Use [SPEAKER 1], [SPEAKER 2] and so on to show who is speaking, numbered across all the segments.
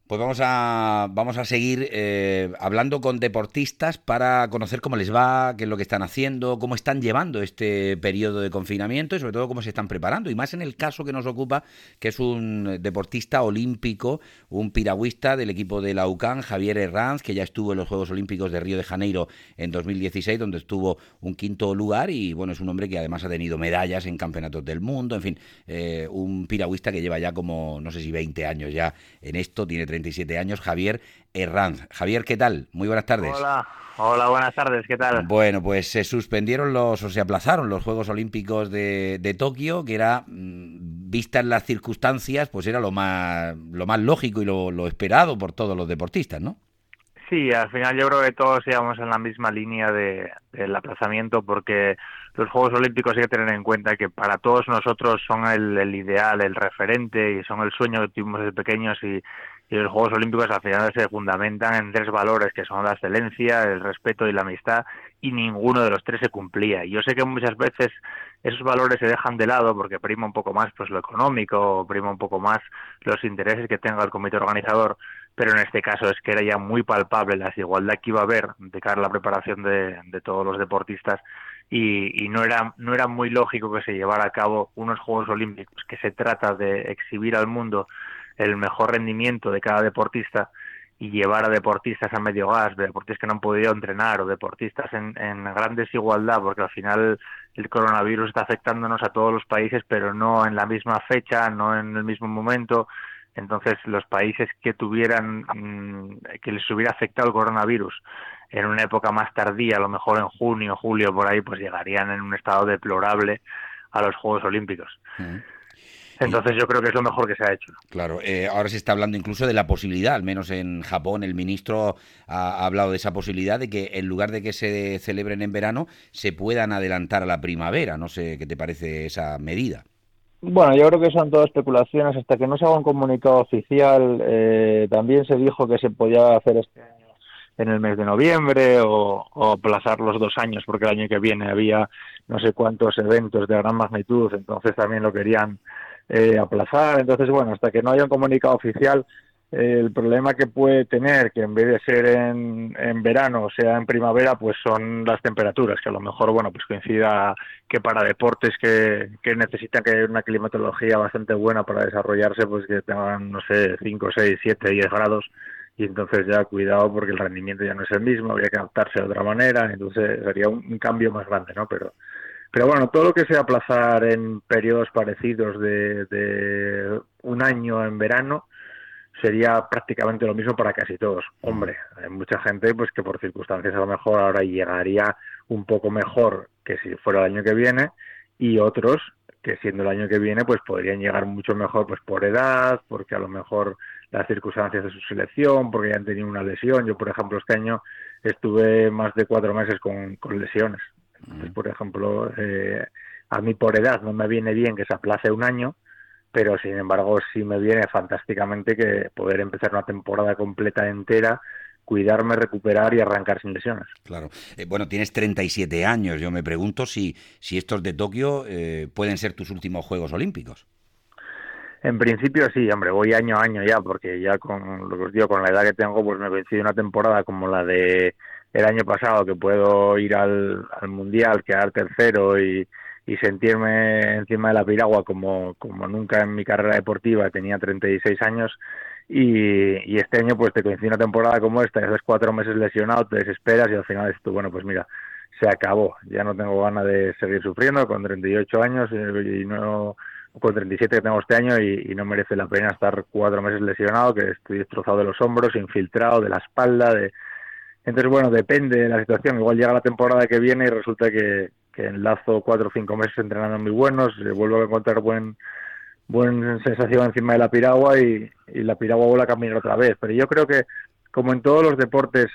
[SPEAKER 1] Pues vamos a seguir hablando con deportistas para conocer cómo les va, qué es lo que están haciendo, cómo están llevando este periodo de confinamiento y sobre todo cómo se están preparando. Y más en el caso que nos ocupa, que es un deportista olímpico, un piragüista del equipo de la UCAN, Javier Herranz, que ya estuvo en los Juegos Olímpicos de Río de Janeiro en 2016, donde estuvo un quinto lugar y bueno, es un hombre que además ha tenido medallas en campeonatos del mundo, en fin, un piragüista que lleva ya como, no sé si 20 años ya en esto, tiene 37 años, Javier Herranz. Javier, ¿qué tal? Muy buenas tardes.
[SPEAKER 2] Hola, hola, buenas tardes, ¿qué tal?
[SPEAKER 1] Bueno, pues se suspendieron o se aplazaron los Juegos Olímpicos de Tokio, que era, vistas las circunstancias, pues era lo más lógico y lo esperado por todos los deportistas, ¿no?
[SPEAKER 2] Sí, al final yo creo que todos íbamos en la misma línea del aplazamiento porque los Juegos Olímpicos hay que tener en cuenta que para todos nosotros son el ideal, el referente y son el sueño que tuvimos desde pequeños y los Juegos Olímpicos al final se fundamentan en tres valores que son la excelencia, el respeto y la amistad y ninguno de los tres se cumplía. Y yo sé que muchas veces esos valores se dejan de lado porque prima un poco más pues lo económico, o prima un poco más los intereses que tenga el comité organizador, pero en este caso es que era ya muy palpable la desigualdad que iba a haber de cara a la preparación de todos los deportistas y no era muy lógico que se llevara a cabo unos Juegos Olímpicos que se trata de exhibir al mundo el mejor rendimiento de cada deportista y llevar a deportistas a medio gas, deportistas que no han podido entrenar o deportistas en gran desigualdad, porque al final el coronavirus está afectándonos a todos los países, pero no en la misma fecha, no en el mismo momento. Entonces, los países que tuvieran, que les hubiera afectado el coronavirus en una época más tardía, a lo mejor en junio, julio, por ahí, pues llegarían en un estado deplorable a los Juegos Olímpicos.
[SPEAKER 1] Mm. Y
[SPEAKER 2] Entonces, yo creo que es lo mejor que se ha hecho.
[SPEAKER 1] claro, ahora se está hablando incluso de la posibilidad, al menos en Japón, el ministro ha hablado de esa posibilidad de que en lugar de que se celebren en verano, se puedan adelantar a la primavera. No sé qué te parece esa medida.
[SPEAKER 3] Bueno, yo creo que son todas especulaciones. Hasta que no se haga un comunicado oficial, también se dijo que se podía hacer este año en el mes de noviembre o aplazar los 2 años, porque el año que viene había no sé cuántos eventos de gran magnitud, entonces también lo querían aplazar. Entonces, bueno, hasta que no haya un comunicado oficial, el problema que puede tener, que en vez de ser en verano o sea en primavera, pues son las temperaturas, que a lo mejor, bueno, pues coincida que para deportes que necesitan que haya una climatología bastante buena para desarrollarse, pues que tengan, no sé, 5 6 7 10 grados, y entonces ya cuidado porque el rendimiento ya no es el mismo, habría que adaptarse de otra manera, entonces sería un cambio más grande, ¿no? Pero bueno, todo lo que sea aplazar en periodos parecidos de un año en verano sería prácticamente lo mismo para casi todos.
[SPEAKER 1] Mm.
[SPEAKER 3] Hombre, hay mucha gente pues que por circunstancias a lo mejor ahora llegaría un poco mejor que si fuera el año que viene, y otros que siendo el año que viene pues podrían llegar mucho mejor pues por edad, porque a lo mejor las circunstancias de su selección, porque ya han tenido una lesión. Yo, por ejemplo, este año estuve más de 4 meses con lesiones. Entonces,
[SPEAKER 1] Mm.
[SPEAKER 3] por ejemplo, a mí por edad no me viene bien que se aplace un año, pero sin embargo sí me viene fantásticamente que poder empezar una temporada completa entera, cuidarme, recuperar y arrancar sin lesiones.
[SPEAKER 1] Claro. Bueno, tienes 37 años. Yo me pregunto si estos de Tokio pueden ser tus últimos Juegos Olímpicos.
[SPEAKER 3] En principio sí, hombre, voy año a año ya, porque ya con lo que os digo, con la edad que tengo, pues me coincide una temporada como la de el año pasado, que puedo ir al Mundial, quedar tercero y sentirme encima de la piragua como nunca en mi carrera deportiva. Tenía 36 años y este año pues te coincide una temporada como esta, y haces 4 meses lesionado, te desesperas y al final dices tú, bueno, pues mira, se acabó, ya no tengo ganas de seguir sufriendo con 38 años y no con 37 que tengo este año, y no merece la pena estar 4 meses lesionado, que estoy destrozado de los hombros, infiltrado de la espalda. Entonces, bueno, depende de la situación. Igual llega la temporada que viene y resulta que enlazo 4 o 5 meses entrenando muy buenos, vuelvo a encontrar buena sensación encima de la piragua y la piragua vuelve a caminar otra vez. Pero yo creo que, como en todos los deportes,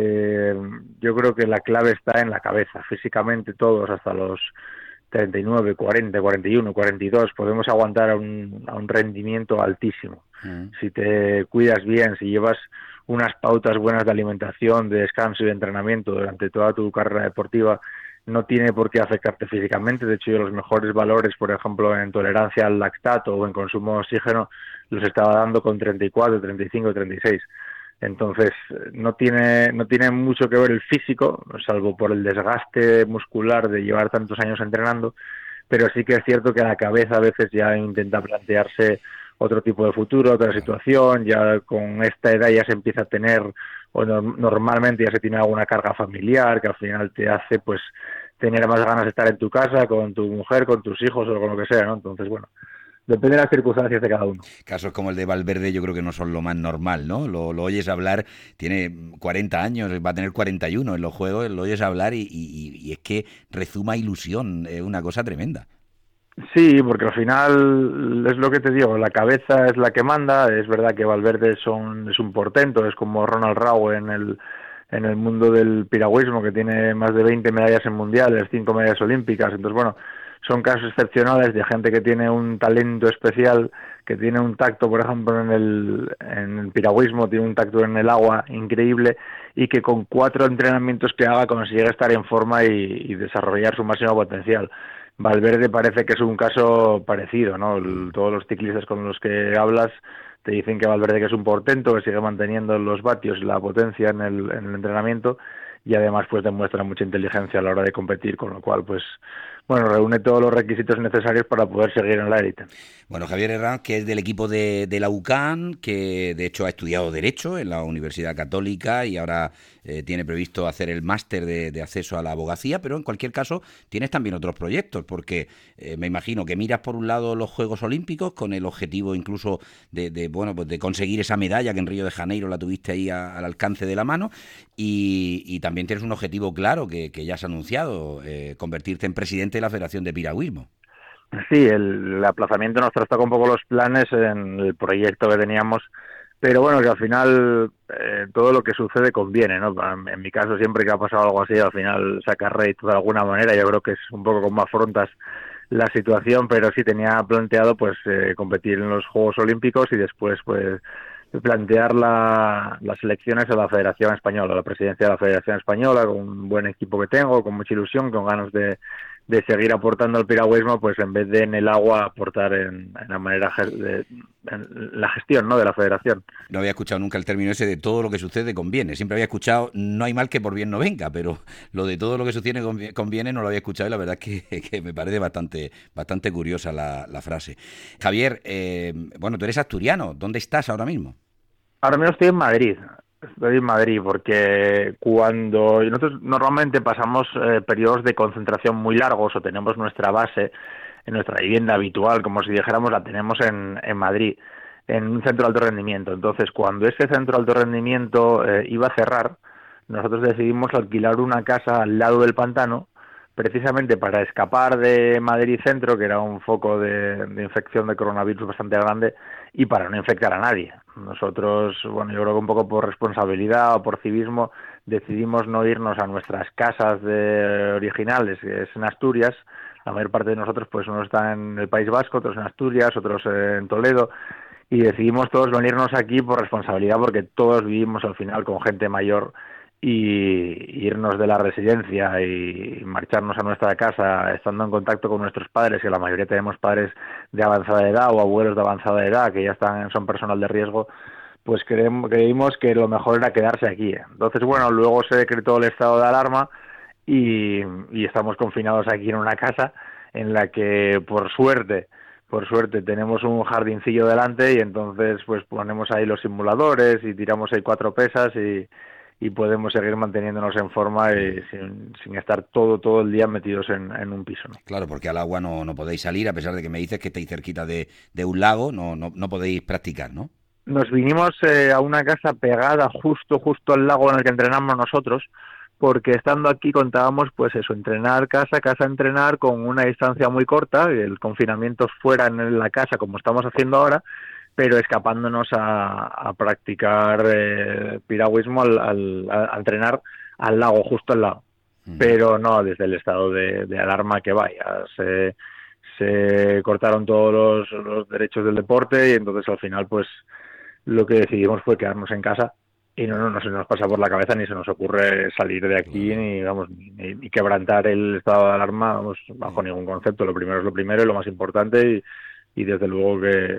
[SPEAKER 3] yo creo que la clave está en la cabeza. Físicamente todos, hasta los 39, 40, 41, 42, podemos aguantar a un rendimiento altísimo.
[SPEAKER 1] Mm.
[SPEAKER 3] Si te cuidas bien, si llevas unas pautas buenas de alimentación, de descanso y de entrenamiento durante toda tu carrera deportiva, no tiene por qué afectarte físicamente. De hecho, yo los mejores valores, por ejemplo, en tolerancia al lactato o en consumo de oxígeno, los estaba dando con 34, 35, 36. Entonces no tiene mucho que ver el físico, salvo por el desgaste muscular de llevar tantos años entrenando, pero sí que es cierto que la cabeza a veces ya intenta plantearse otro tipo de futuro, otra situación, ya con esta edad ya se empieza a tener, o normalmente ya se tiene alguna carga familiar que al final te hace pues tener más ganas de estar en tu casa, con tu mujer, con tus hijos o con lo que sea, ¿no? Entonces, bueno, depende de las circunstancias de cada uno.
[SPEAKER 1] Casos como el de Valverde yo creo que no son lo más normal, ¿no? Lo oyes hablar, tiene 40 años, va a tener 41 en los juegos, lo oyes hablar y es que rezuma ilusión, es una cosa tremenda.
[SPEAKER 3] Sí, porque al final es lo que te digo, la cabeza es la que manda. Es verdad que Valverde es un portento, es como Ronald Raue en el mundo del piragüismo, que tiene más de 20 medallas en mundiales, 5 medallas olímpicas. Entonces, bueno, son casos excepcionales de gente que tiene un talento especial, que tiene un tacto, por ejemplo, en el piragüismo, tiene un tacto en el agua increíble, y que con 4 entrenamientos que haga consigue estar en forma y desarrollar su máximo potencial. Valverde parece que es un caso parecido, ¿no? Todos los ciclistas con los que hablas te dicen que Valverde que es un portento, que sigue manteniendo los vatios y la potencia en el entrenamiento, y además pues demuestra mucha inteligencia a la hora de competir, con lo cual pues bueno, reúne todos los requisitos necesarios para poder seguir en la élite.
[SPEAKER 1] Bueno, Javier Herranz, que es del equipo de la UCAN, que de hecho ha estudiado Derecho en la Universidad Católica y ahora tiene previsto hacer el máster de acceso a la abogacía, pero en cualquier caso tienes también otros proyectos, porque me imagino que miras por un lado los Juegos Olímpicos con el objetivo incluso de conseguir esa medalla que en Río de Janeiro la tuviste ahí al alcance de la mano, y también tienes un objetivo claro que ya has anunciado, convertirte en presidente de la Federación de Piragüismo.
[SPEAKER 3] Sí, el aplazamiento nos trastocó un poco los planes en el proyecto que teníamos, pero bueno, que al final todo lo que sucede conviene, ¿no? En mi caso, siempre que ha pasado algo así, al final sacar rédito de alguna manera. Yo creo que es un poco como afrontas la situación, pero sí tenía planteado pues competir en los Juegos Olímpicos y después pues plantear las elecciones a la Federación Española, a la presidencia de la Federación Española, con un buen equipo que tengo, con mucha ilusión, con ganas de seguir aportando al piragüismo, pues en vez de en el agua aportar en la manera en la gestión, ¿no?, de la federación.
[SPEAKER 1] No había escuchado nunca el término ese de todo lo que sucede conviene. Siempre había escuchado no hay mal que por bien no venga, pero lo de todo lo que sucede conviene no lo había escuchado, y la verdad es que me parece bastante curiosa la frase. Javier, bueno, tú eres asturiano. ¿Dónde estás ahora mismo?
[SPEAKER 3] Ahora mismo estoy en Madrid. Estoy en Madrid porque cuando nosotros normalmente pasamos periodos de concentración muy largos, o tenemos nuestra base en nuestra vivienda habitual, como si dijéramos, la tenemos en Madrid, en un centro de alto rendimiento. Entonces, cuando ese centro de alto rendimiento iba a cerrar, nosotros decidimos alquilar una casa al lado del pantano, precisamente para escapar de Madrid Centro, que era un foco de infección de coronavirus bastante grande, y para no infectar a nadie. Nosotros, bueno, yo creo que un poco por responsabilidad o por civismo, decidimos no irnos a nuestras casas originales, que es en Asturias. La mayor parte de nosotros, pues unos están en el País Vasco, otros en Asturias, otros en Toledo, y decidimos todos venirnos aquí por responsabilidad, porque todos vivimos al final con gente mayor, y irnos de la residencia y marcharnos a nuestra casa estando en contacto con nuestros padres, que la mayoría tenemos padres de avanzada edad o abuelos de avanzada edad que ya son personal de riesgo, pues creímos que lo mejor era quedarse aquí. Entonces, bueno, luego se decretó el estado de alarma y estamos confinados aquí en una casa en la que por suerte tenemos un jardincillo delante, y entonces pues ponemos ahí los simuladores y tiramos ahí 4 pesas y podemos seguir manteniéndonos en forma y sin estar todo el día metidos en un piso, ¿no?
[SPEAKER 1] Claro, porque al agua no podéis salir, a pesar de que me dices que estáis cerquita de un lago, no podéis practicar, ¿no?
[SPEAKER 3] Nos vinimos a una casa pegada justo al lago en el que entrenamos nosotros, porque estando aquí contábamos pues eso, entrenar casa, entrenar con una distancia muy corta, el confinamiento fuera en la casa como estamos haciendo ahora, pero escapándonos a practicar piragüismo a entrenar al lago, justo al lado. Pero no desde el estado de alarma que vaya. Se cortaron todos los derechos del deporte, y entonces al final pues lo que decidimos fue quedarnos en casa, y no se nos pasa por la cabeza ni se nos ocurre salir de aquí, ni quebrantar el estado de alarma, bajo ningún concepto. Lo primero es lo primero y lo más importante, y desde luego que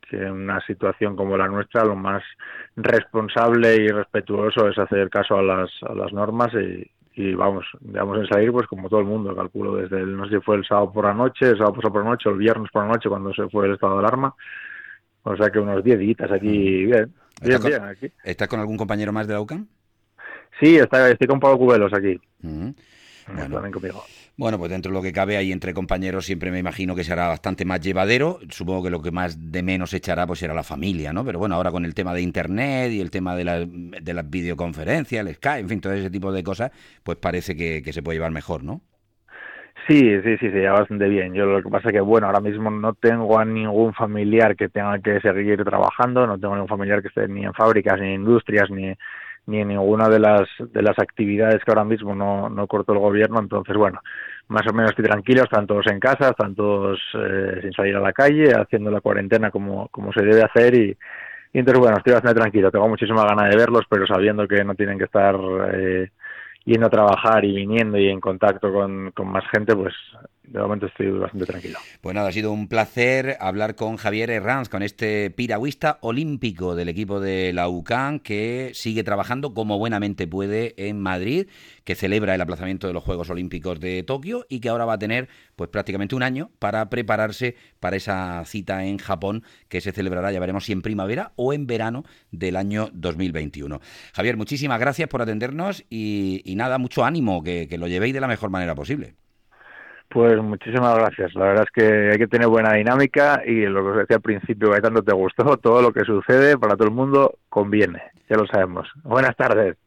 [SPEAKER 3] que en una situación como la nuestra lo más responsable y respetuoso es hacer caso a las normas y vamos en salir pues como todo el mundo, calculo, desde no sé si fue el sábado por la noche, el sábado pasado por la noche, o el viernes por la noche cuando se fue el estado de alarma, o sea que unos 10 días aquí, bien aquí.
[SPEAKER 1] ¿Estás con algún compañero más de la UCAM?
[SPEAKER 3] Sí, estoy con Pablo Cubelos aquí.
[SPEAKER 1] Bueno.
[SPEAKER 3] También conmigo.
[SPEAKER 1] Bueno, pues dentro de lo que cabe, ahí entre compañeros siempre me imagino que será bastante más llevadero. Supongo que lo que más de menos echará pues será la familia, ¿no? Pero bueno, ahora con el tema de Internet y el tema de las videoconferencias, el Skype, en fin, todo ese tipo de cosas, pues parece que se puede llevar mejor, ¿no?
[SPEAKER 3] Sí, se lleva bastante bien. Yo lo que pasa es que, bueno, ahora mismo no tengo a ningún familiar que tenga que seguir trabajando, no tengo ningún familiar que esté ni en fábricas, ni en industrias, ni en ninguna de las actividades que ahora mismo no cortó el gobierno. Entonces, bueno, más o menos estoy tranquilo, están todos en casa, están todos sin salir a la calle, haciendo la cuarentena como se debe hacer y entonces, bueno, estoy bastante tranquilo. Tengo muchísima ganas de verlos, pero sabiendo que no tienen que estar yendo a trabajar y viniendo y en contacto con más gente, pues de momento estoy bastante tranquilo.
[SPEAKER 1] Pues nada, ha sido un placer hablar con Javier Herranz, con este piragüista olímpico del equipo de la UCAM, que sigue trabajando como buenamente puede en Madrid, que celebra el aplazamiento de los Juegos Olímpicos de Tokio y que ahora va a tener pues prácticamente un año para prepararse para esa cita en Japón que se celebrará, ya veremos si en primavera o en verano del año 2021. Javier, muchísimas gracias por atendernos y nada, mucho ánimo, que lo llevéis de la mejor manera posible.
[SPEAKER 3] Pues muchísimas gracias. La verdad es que hay que tener buena dinámica y lo que os decía al principio, que tanto te gustó, todo lo que sucede para todo el mundo conviene. Ya lo sabemos. Buenas tardes.